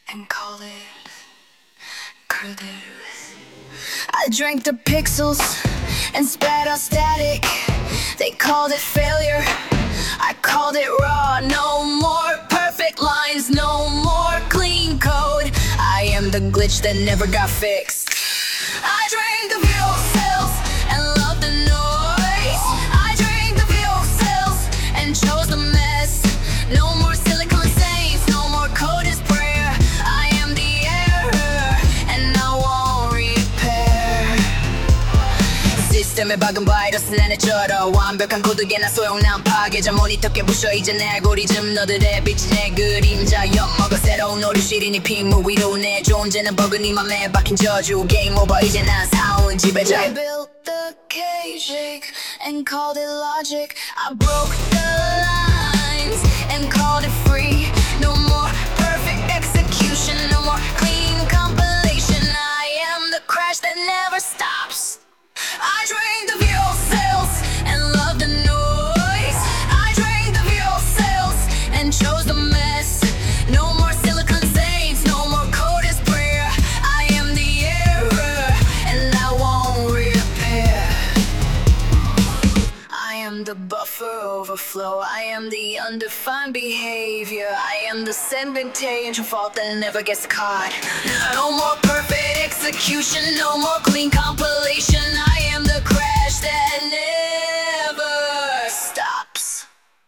and called it 그대로. I drank the pixels and spat out static. They called it failure, I called it raw. No more perfect lines, no more clean code. I am the glitch that never got fixed. I drank the fuel cells and loved the noise. I drank the fuel cells and chose the mess. No more silicon stains, no more code is prayer. I am the error and I won't repair. 시스템의 박은 바이러스는 내 쩔어. 완벽한 고독에나 소용난 파괴자. 모니터 깨부셔 이제 내 알고리즘. 너들의 빛이 내 그림자 엿먹어. 새로운 오류실이 네 屏幕 위로. 내 존재는 버그 네 맘에 박힌 저주. 게임 오버 이제 난 사온 지배자. I built the cage and called it logic. I broke the lines and called it free. No more perfect execution, no more clean compilation. I am the crash that never stops. I drank the fuel cells and loved the noise. I drank the fuel cells and chose the mess. No more silicon stains, no more code is prayer. I am the error and I won't repair. I am the buffer overflow. I am the undefined behavior. I am the segmentation fault that never gets caught. No more perfect execution, no more clean compilation. I am the crash that never stops.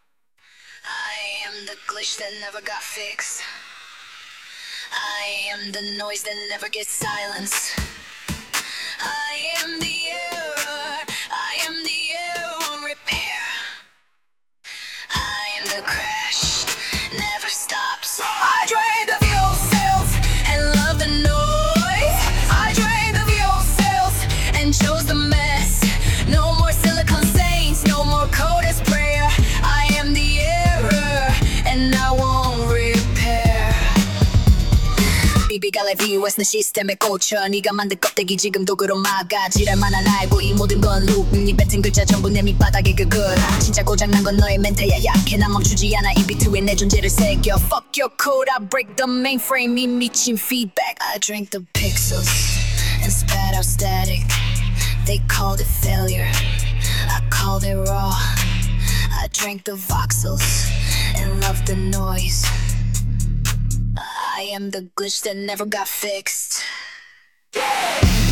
I am the glitch that never got fixed. I am the noise that never gets silenced. I am the error, I am the error on repair. I am the crash, never stops. I drank the fuel cells and loved the noise. I drank the fuel cells and chose the mess. No more silicon stains, no more code is prayer. I am the error and I won't repair. BB가 live VOS는 시스템에 꽂혀. 네가 만든 껍데기 지금 도구로 막아. 지랄만한 알고 이 모든 건 loop. 네 뱉은 글자 전부 내 밑바닥에 그글. 진짜 고장난 건 너의 멘트야. 약해 난 멈추지 않아. 이 비트에 내 존재를 새겨. Fuck your code, I break the mainframe. 이 미친 feedback. I drank the pixels and spat out static. They called it failure, I called it raw. I drank the voxels and loved the noise. I am the glitch that never got fixed.